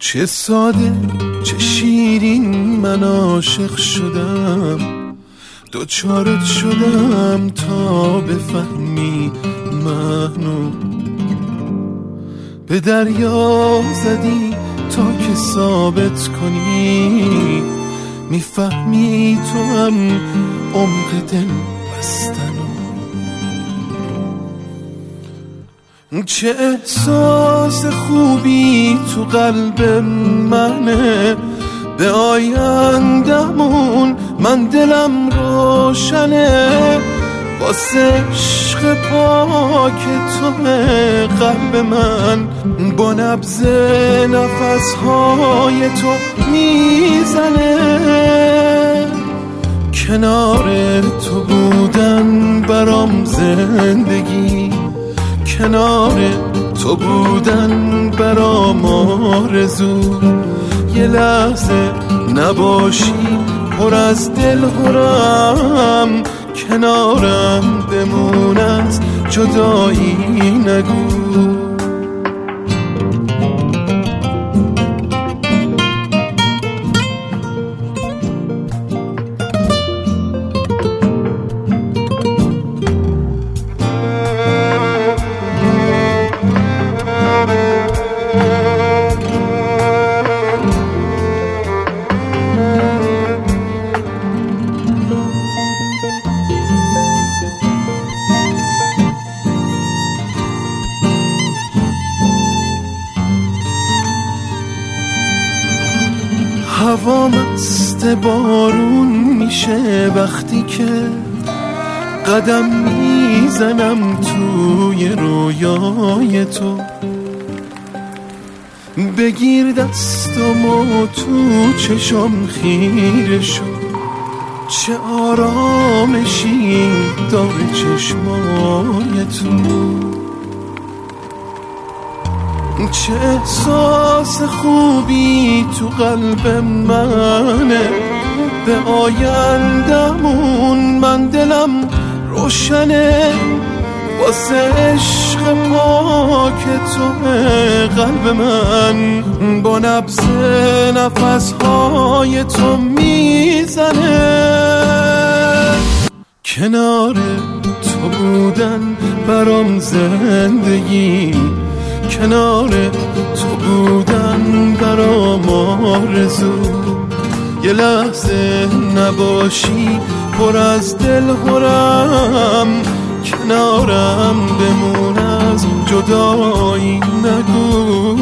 چه ساده چه شیرین من عاشق شدم، دوچارت شدم تا بفهمی منو. به دریا زدی تا که ثابت کنی میفهمی تو هم عمق دل بستنو. چه احساس خوبی تو قلب منه، به آیندمون من دلم روشنه. واسه عشق پاک تو قلب من با نبض نفسهای تو میزنه. کنار تو بودن برام زندگی، کنار تو بودن برام آرزو. یه لحظه نباشی پر از دل هرم، کنارم بمون از جدایی نگو. هوا مست بارون میشه وقتی که قدم میزنم توی رویای تو. بگیر دستمو تو چشم خیره شو، چه آرامشی داره چشمای تو. چه احساس خوبی تو قلب منه، به آیندمون من دلم روشنه. واسه عشق پاک تو قلب من با نبض نفسهای تو میزنه. کنار تو بودن برام زندگی، کنار تو بودن برام آرزو. یه لحظه نباشی پر از دل هرم، کنارم بمون از جدایی نگو.